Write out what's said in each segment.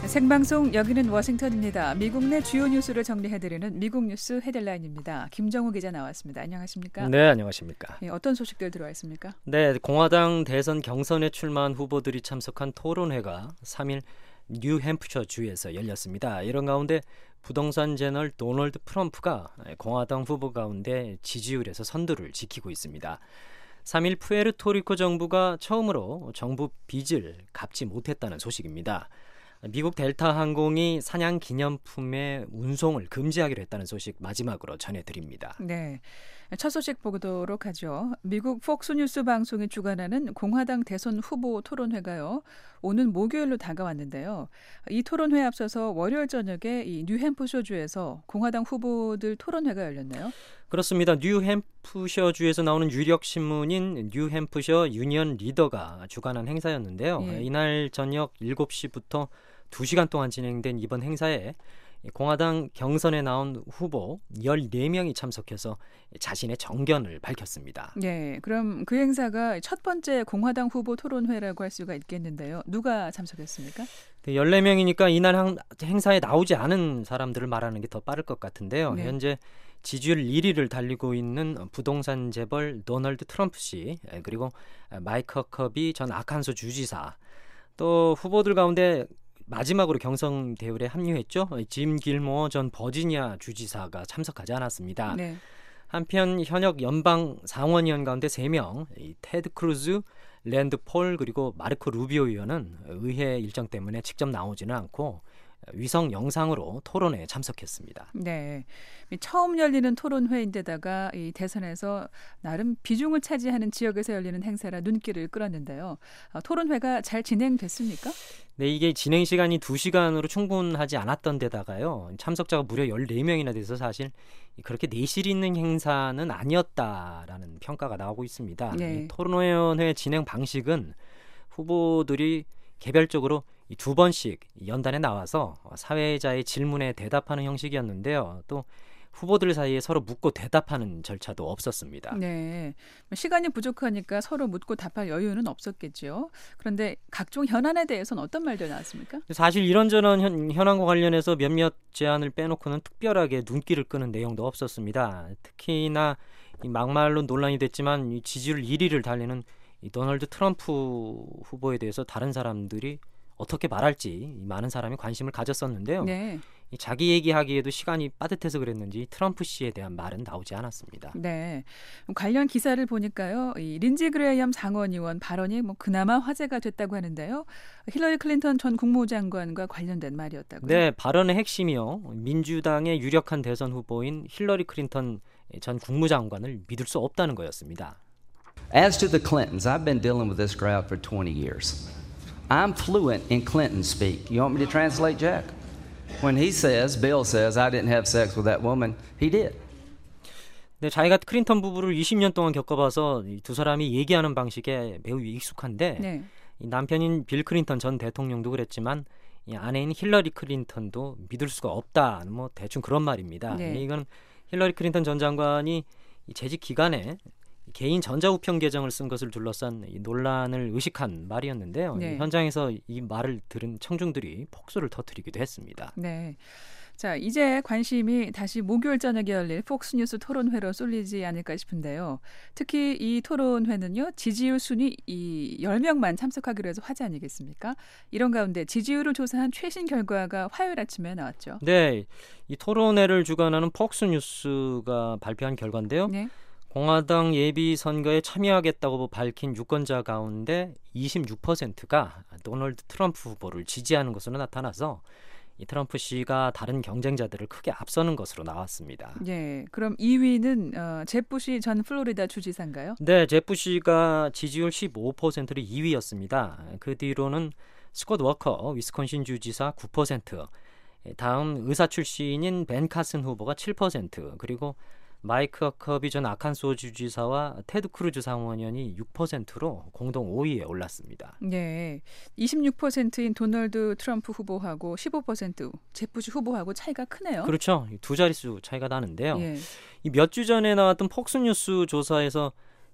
생방송 여기는 워싱턴입니다. 미국 내 주요 뉴스를 정리해드리는 미국 뉴스 헤드라인입니다. 김정우 기자 나왔습니다. 안녕하십니까? 네, 안녕하십니까? 어떤 소식들 들어와 있습니까? 네, 공화당 대선 경선에 출마한 후보들이 참석한 토론회가 3일 뉴햄프셔 주에서 열렸습니다. 이런 가운데 부동산 제널 도널드 트럼프가 공화당 후보 가운데 지지율에서 선두를 지키고 있습니다. 3일 푸에르토리코 정부가 처음으로 정부 빚을 갚지 못했다는 소식입니다. 미국 델타 항공이 사냥 기념품의 운송을 금지하기로 했다는 소식 마지막으로 전해드립니다. 네, 첫 소식 보도록 하죠. 미국 폭스뉴스 방송이 주관하는 공화당 대선 후보 토론회가요. 오는 목요일로 다가왔는데요. 이 토론회에 앞서서 월요일 저녁에 이 뉴햄프셔주에서 공화당 후보들 토론회가 열렸네요. 그렇습니다. 뉴햄프셔주에서 나오는 유력 신문인 뉴햄프셔 유니언 리더가 주관한 행사였는데요. 예. 이날 저녁 7시부터 2시간 동안 진행된 이번 행사에 공화당 경선에 나온 후보 14명이 참석해서 자신의 정견을 밝혔습니다. 네, 그럼 그 행사가 첫 번째 공화당 후보 토론회라고 할 수가 있겠는데요. 누가 참석했습니까? 14명이니까 이날 행사에 나오지 않은 사람들을 말하는 게 더 빠를 것 같은데요. 네. 현재 지지율 1위를 달리고 있는 부동산 재벌 도널드 트럼프 씨, 그리고 마이크 허커비 전 아칸소 주지사, 또 후보들 가운데 마지막으로 경선 대회에 합류했죠. 짐 길모어 전 버지니아 주지사가 참석하지 않았습니다. 네. 한편 현역 연방 상원의원 가운데 3명, 테드 크루즈, 랜드 폴 그리고 마르코 루비오 의원은 의회 일정 때문에 직접 나오지는 않고 위성 영상으로 토론회에 참석했습니다. 네, 처음 열리는 토론회인데다가 이 대선에서 나름 비중을 차지하는 지역에서 열리는 행사라 눈길을 끌었는데요. 토론회가 잘 진행됐습니까? 네, 이게 진행 시간이 2시간으로 충분하지 않았던 데다가요. 참석자가 무려 14명이나 돼서 사실 그렇게 내실 있는 행사는 아니었다라는 평가가 나오고 있습니다. 네. 토론회 진행 방식은 후보들이 개별적으로 2번씩 연단에 나와서 사회자의 질문에 대답하는 형식이었는데요. 또 후보들 사이에 서로 묻고 대답하는 절차도 없었습니다. 네, 시간이 부족하니까 서로 묻고 답할 여유는 없었겠죠. 그런데 각종 현안에 대해서는 어떤 말들 나왔습니까? 사실 이런저런 현안과 관련해서 몇몇 제안을 빼놓고는 특별하게 눈길을 끄는 내용도 없었습니다. 특히나 이 막말로 논란이 됐지만 이 지지율 1위를 달리는 이 도널드 트럼프 후보에 대해서 다른 사람들이 어떻게 말할지 많은 사람이 관심을 가졌었는데요. 네. 자기 얘기하기에도 시간이 빠듯해서 그랬는지 트럼프 씨에 대한 말은 나오지 않았습니다. 네, 관련 기사를 보니까요, 이 린지 그레이엄 상원의원 발언이 그나마 화제가 됐다고 하는데요. 힐러리 클린턴 전 국무장관과 관련된 말이었다고요? 네, 발언의 핵심이요. 민주당의 유력한 대선 후보인 힐러리 클린턴 전 국무장관을 믿을 수 없다는 거였습니다. As to the Clintons, I've been dealing with this crowd for 20 years. I'm fluent in Clinton speak. You want me to translate, Jack? When he says, Bill says, I didn't have sex with that woman, he did. 네, 자기가 클린턴 부부를 20년 동안 겪어봐서 이 두 사람이 얘기하는 방식에 매우 익숙한데 네. 이 남편인 빌 클린턴 전 대통령도 그랬지만 이 아내인 힐러리 클린턴도 믿을 수가 없다. 대충 그런 말입니다. 네. 이건 힐러리 클린턴 전 장관이 이 재직 기간에 개인 전자우편 계정을 쓴 것을 둘러싼 이 논란을 의식한 말이었는데요. 네. 현장에서 이 말을 들은 청중들이 폭소를 터뜨리기도 했습니다. 네. 자, 이제 관심이 다시 목요일 저녁에 열릴 폭스뉴스 토론회로 쏠리지 않을까 싶은데요. 특히 이 토론회는요, 지지율 순위 이 10명만 참석하기로 해서 화제 아니겠습니까? 이런 가운데 지지율을 조사한 최신 결과가 화요일 아침에 나왔죠. 네, 이 토론회를 주관하는 폭스뉴스가 발표한 결과인데요. 네. 공화당 예비 선거에 참여하겠다고 밝힌 유권자 가운데 26%가 도널드 트럼프 후보를 지지하는 것으로 나타나서 이 트럼프 씨가 다른 경쟁자들을 크게 앞서는 것으로 나왔습니다. 네, 그럼 2위는 제 부시 전 플로리다 주지사인가요? 네, 제 부시가 지지율 15%로 2위였습니다. 그 뒤로는 스콧 워커 위스콘신 주지사 9%, 다음 의사 출신인 벤 카슨 후보가 7%, 그리고 마이크 허커비 전 아칸소 주지사와 테드 크루즈 상원의원이 6%로 공동 5위에 올랐습니다. 네, 26%인 도널드 트럼프 후보하고 15% 제프시 후보하고 차이가 크네요. 그렇죠. 두 자릿수 차이가 나는데요. 예. 이 몇 주 전에 나왔던 폭스뉴스 조사에서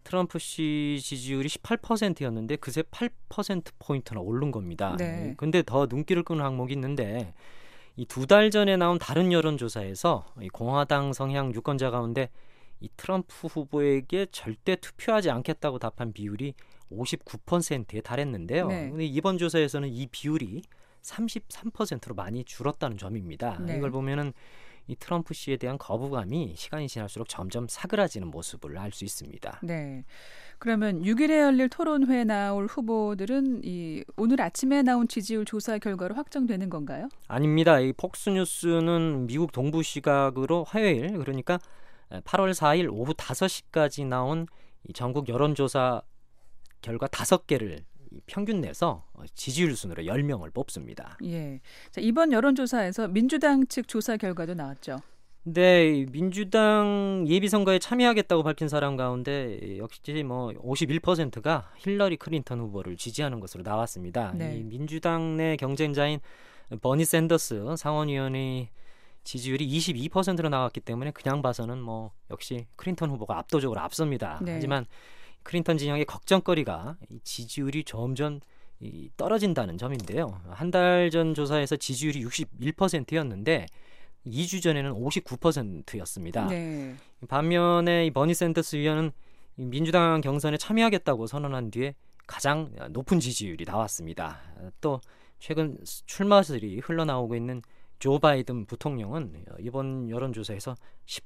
트럼프 씨 지지율이 18%였는데 그새 8%포인트나 오른 겁니다. 네. 근데 더 눈길을 끄는 항목이 있는데 이 2달 전에 나온 다른 여론조사에서 이 공화당 성향 유권자 가운데 이 트럼프 후보에게 절대 투표하지 않겠다고 답한 비율이 59%에 달했는데요. 네. 근데 이번 조사에서는 이 비율이 33%로 많이 줄었다는 점입니다. 네. 이걸 보면은 이 트럼프 씨에 대한 거부감이 시간이 지날수록 점점 사그라지는 모습을 알 수 있습니다. 네. 그러면 6일에 열릴 토론회에 나올 후보들은 오늘 아침에 나온 지지율 조사 결과로 확정되는 건가요? 아닙니다. 이 폭스뉴스는 미국 동부 시각으로 화요일 그러니까 8월 4일 오후 5시까지 나온 이 전국 여론조사 결과 5개를 평균 내서 지지율 순으로 10명을 뽑습니다. 예. 자, 이번 여론조사에서 민주당 측 조사 결과도 나왔죠. 네, 민주당 예비선거에 참여하겠다고 밝힌 사람 가운데 역시 51%가 힐러리 클린턴 후보를 지지하는 것으로 나왔습니다. 네. 이 민주당 내 경쟁자인 버니 샌더스 상원의원의 지지율이 22%로 나왔기 때문에 그냥 봐서는 역시 클린턴 후보가 압도적으로 앞섭니다. 네. 하지만 클린턴 진영의 걱정거리가 이 지지율이 점점 떨어진다는 점인데요. 한 달 전 조사에서 지지율이 61%였는데 2주 전에는 59%였습니다. 네. 반면에 이 버니 샌더스 의원은 이 민주당 경선에 참여하겠다고 선언한 뒤에 가장 높은 지지율이 나왔습니다. 또 최근 출마설이 흘러나오고 있는 조 바이든 부통령은 이번 여론조사에서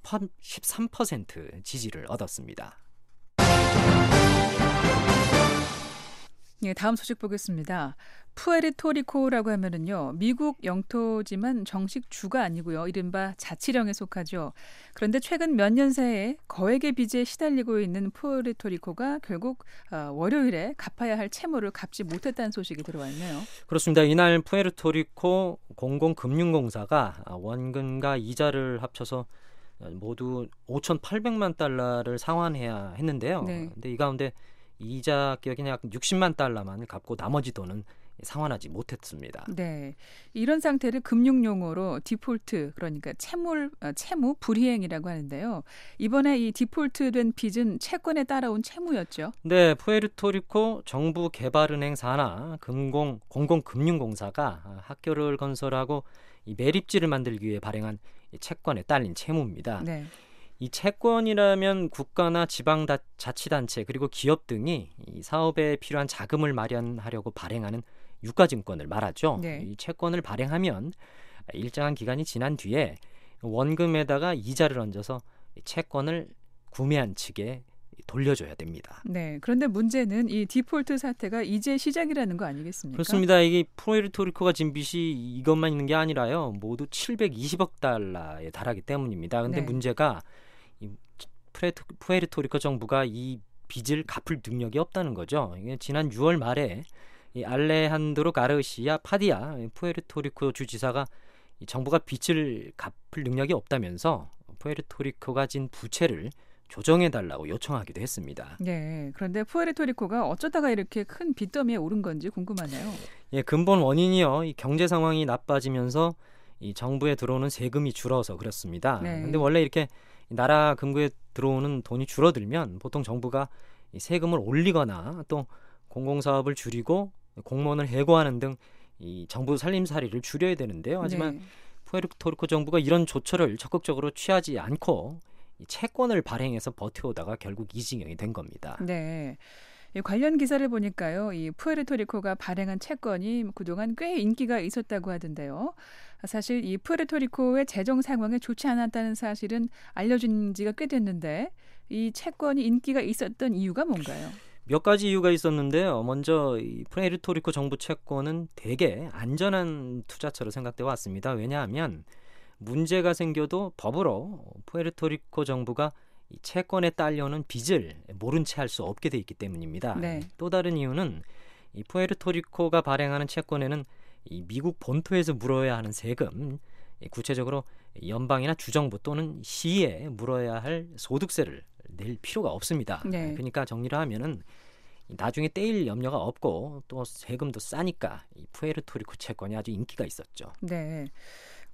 13% 지지를 얻었습니다. 예, 다음 소식 보겠습니다. 푸에르토리코라고 하면은요, 미국 영토지만 정식 주가 아니고요, 이른바 자치령에 속하죠. 그런데 최근 몇 년 새에 거액의 빚에 시달리고 있는 푸에르토리코가 결국 월요일에 갚아야 할 채무를 갚지 못했다는 소식이 들어왔네요. 그렇습니다. 이날 푸에르토리코 공공금융공사가 원금과 이자를 합쳐서 모두 5,800만 달러를 상환해야 했는데요. 네. 근데 이 가운데 이자 기억이 약 60만 달러만 갚고 나머지 돈은 상환하지 못했습니다. 네, 이런 상태를 금융용어로 디폴트, 그러니까 채무 불이행이라고 하는데요. 이번에 이 디폴트된 빚은 채권에 따라온 채무였죠. 네, 푸에르토리코 정부개발은행 산하 공공금융공사가 학교를 건설하고 이 매립지를 만들기 위해 발행한 이 채권에 딸린 채무입니다. 네. 이 채권이라면 국가나 지방자치단체 그리고 기업 등이 이 사업에 필요한 자금을 마련하려고 발행하는 유가증권을 말하죠. 네. 이 채권을 발행하면 일정한 기간이 지난 뒤에 원금에다가 이자를 얹어서 이 채권을 구매한 측에 돌려줘야 됩니다. 네. 그런데 문제는 이 디폴트 사태가 이제 시작이라는 거 아니겠습니까? 그렇습니다. 이게 푸에르토리코가 진 빚이 이것만 있는 게 아니라요. 모두 720억 달러에 달하기 때문입니다. 그런데 네. 문제가 이 푸에르토리코 정부가 이 빚을 갚을 능력이 없다는 거죠. 이게 지난 6월 말에 이 알레한드로 가르시아 파디아 푸에르토리코 주지사가 이 정부가 빚을 갚을 능력이 없다면서 푸에르토리코가 진 부채를 조정해달라고 요청하기도 했습니다. 네. 그런데 푸에르토리코가 어쩌다가 이렇게 큰 빚더미에 오른 건지 궁금하네요. 예, 근본 원인이요. 이 경제 상황이 나빠지면서 이 정부에 들어오는 세금이 줄어서 그렇습니다. 네. 근데 원래 이렇게 나라 금고에 들어오는 돈이 줄어들면 보통 정부가 이 세금을 올리거나 또 공공사업을 줄이고 공무원을 해고하는 등 이 정부 살림살이를 줄여야 되는데요. 하지만 네. 푸에르토리코 정부가 이런 조처를 적극적으로 취하지 않고 이 채권을 발행해서 버텨오다가 결국 이 지경이 된 겁니다. 네. 이 관련 기사를 보니까요, 이 푸에르토리코가 발행한 채권이 그동안 꽤 인기가 있었다고 하던데요. 사실 이 푸에르토리코의 재정 상황이 좋지 않았다는 사실은 알려진 지가 꽤 됐는데 이 채권이 인기가 있었던 이유가 뭔가요? 몇 가지 이유가 있었는데요. 먼저 이 푸에르토리코 정부 채권은 되게 안전한 투자처로 생각돼 왔습니다. 왜냐하면 문제가 생겨도 법으로 푸에르토리코 정부가 이 채권에 딸려오는 빚을 모른 채 할 수 없게 돼 있기 때문입니다. 네. 또 다른 이유는 이 푸에르토리코가 발행하는 채권에는 이 미국 본토에서 물어야 하는 세금, 구체적으로 연방이나 주정부 또는 시에 물어야 할 소득세를 낼 필요가 없습니다. 네. 그러니까 정리를 하면은 나중에 떼일 염려가 없고 또 세금도 싸니까 이 푸에르토리코 채권이 아주 인기가 있었죠. 네.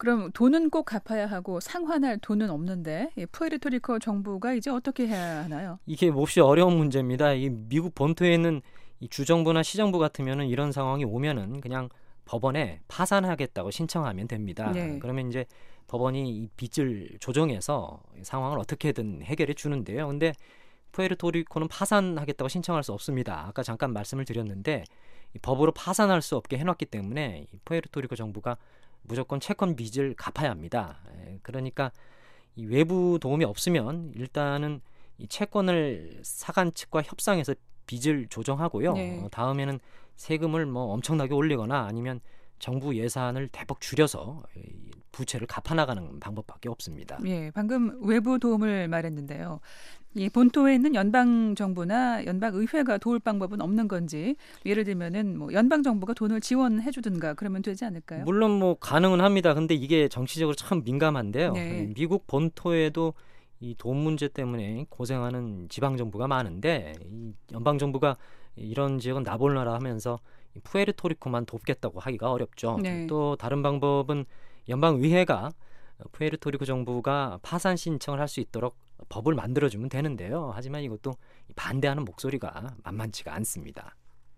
그럼 돈은 꼭 갚아야 하고 상환할 돈은 없는데 푸에르토리코 정부가 이제 어떻게 해야 하나요? 이게 몹시 어려운 문제입니다. 이 미국 본토에 있는 이 주정부나 시정부 같으면은 이런 상황이 오면은 그냥 법원에 파산하겠다고 신청하면 됩니다. 네. 그러면 이제 법원이 이 빚을 조정해서 상황을 어떻게든 해결해 주는데요. 근데 푸에르토리코는 파산하겠다고 신청할 수 없습니다. 아까 잠깐 말씀을 드렸는데 이 법으로 파산할 수 없게 해놨기 때문에 이 푸에르토리코 정부가 무조건 채권 빚을 갚아야 합니다. 그러니까 이 외부 도움이 없으면 일단은 이 채권을 사간 측과 협상해서 빚을 조정하고요. 네. 다음에는 세금을 뭐 엄청나게 올리거나 아니면 정부 예산을 대폭 줄여서 이 부채를 갚아나가는 방법밖에 없습니다. 예, 방금 외부 도움을 말했는데요. 이 본토에 있는 연방 정부나 연방 의회가 도울 방법은 없는 건지, 예를 들면은 뭐 연방 정부가 돈을 지원해 주든가 그러면 되지 않을까요? 물론 뭐 가능은 합니다. 근데 이게 정치적으로 참 민감한데요. 네. 미국 본토에도 이 돈 문제 때문에 고생하는 지방 정부가 많은데 이 연방 정부가 이런 지역은 나몰라라 하면서 이 푸에르토리코만 돕겠다고 하기가 어렵죠. 네. 또 다른 방법은 연방 의회가 푸에르토리코 정부가 파산 신청을 할 수 있도록 법을 만들어주면 되는데요. 하지만 이것도 반대하는 목소리가 만만치가 않습니다.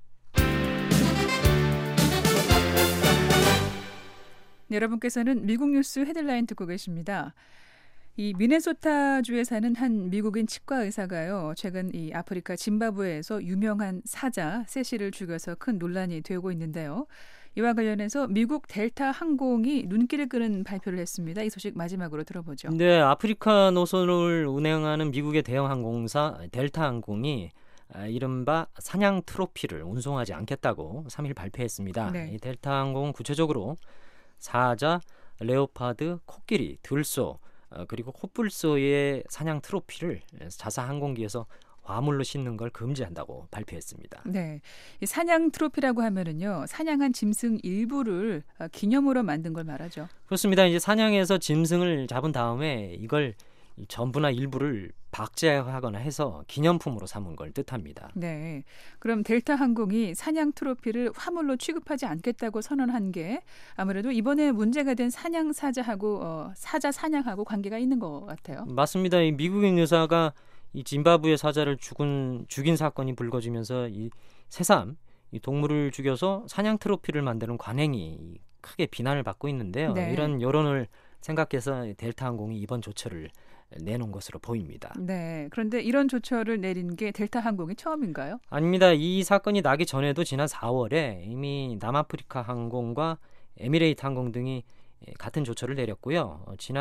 네, 여러분께서는 미국 뉴스 헤드라인 듣고 계십니다. 이 미네소타주에 사는 한 미국인 치과 의사가요, 최근 이 아프리카 짐바브웨에서 유명한 사자 세시를 죽여서 큰 논란이 되고 있는데요. 이와 관련해서 미국 델타 항공이 눈길을 끄는 발표를 했습니다. 이 소식 마지막으로 들어보죠. 네, 아프리카 노선을 운행하는 미국의 대형 항공사 델타 항공이 이른바 사냥 트로피를 운송하지 않겠다고 3일 발표했습니다. 네. 이 델타 항공은 구체적으로 사자, 레오파드, 코끼리, 들소 그리고 코뿔소의 사냥 트로피를 자사 항공기에서 화물로 싣는 걸 금지한다고 발표했습니다. 네, 이 사냥 트로피라고 하면은요, 사냥한 짐승 일부를 기념으로 만든 걸 말하죠. 그렇습니다. 이제 사냥해서 짐승을 잡은 다음에 이걸 전부나 일부를 박제하거나 해서 기념품으로 삼은 걸 뜻합니다. 네, 그럼 델타 항공이 사냥 트로피를 화물로 취급하지 않겠다고 선언한 게 아무래도 이번에 문제가 된 사냥 사자하고 사자 사냥하고 관계가 있는 것 같아요. 맞습니다. 이 미국인 의사가 이 짐바브웨 사자를 죽인 사건이 불거지면서 이 새삼 이 동물을 죽여서 사냥 트로피를 만드는 관행이 크게 비난을 받고 있는데요. 네. 이런 여론을 생각해서 델타 항공이 이번 조처를 내놓은 것으로 보입니다. 네, 그런데 이런 조처를 내린 게 델타 항공이 처음인가요? 아닙니다. 이 사건이 나기 전에도 지난 4월에 이미 남아프리카 항공과 에미레이트 항공 등이 같은 조처를 내렸고요.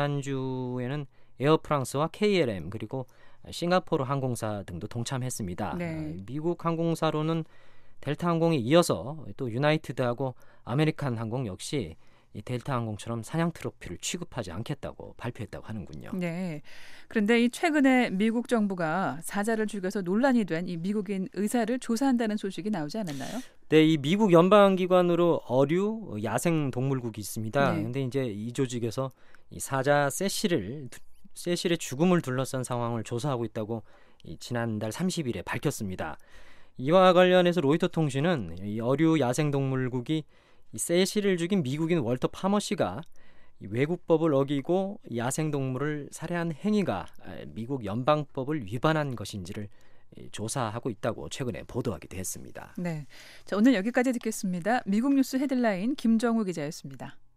지난주에는 에어프랑스와 KLM 그리고 싱가포르 항공사 등도 동참했습니다. 네. 미국 항공사로는 델타 항공이 이어서 또 유나이티드하고 아메리칸 항공 역시 이 델타 항공처럼 사냥 트로피를 취급하지 않겠다고 발표했다고 하는군요. 네. 그런데 이 최근에 미국 정부가 사자를 죽여서 논란이 된 이 미국인 의사를 조사한다는 소식이 나오지 않았나요? 네, 이 미국 연방기관으로 어류 야생 동물국이 있습니다. 네. 근데 이제 이 조직에서 이 사자 세실의 죽음을 둘러싼 상황을 조사하고 있다고 지난달 30일에 밝혔습니다. 이와 관련해서 로이터 통신은 이 어류 야생 동물국이 이 세실을 죽인 미국인 월터 파머 씨가 이 외국법을 어기고 야생 동물을 살해한 행위가 미국 연방법을 위반한 것인지를 조사하고 있다고 최근에 보도하기도 했습니다. 네. 자, 오늘 여기까지 듣겠습니다. 미국 뉴스 헤드라인 김정우 기자였습니다.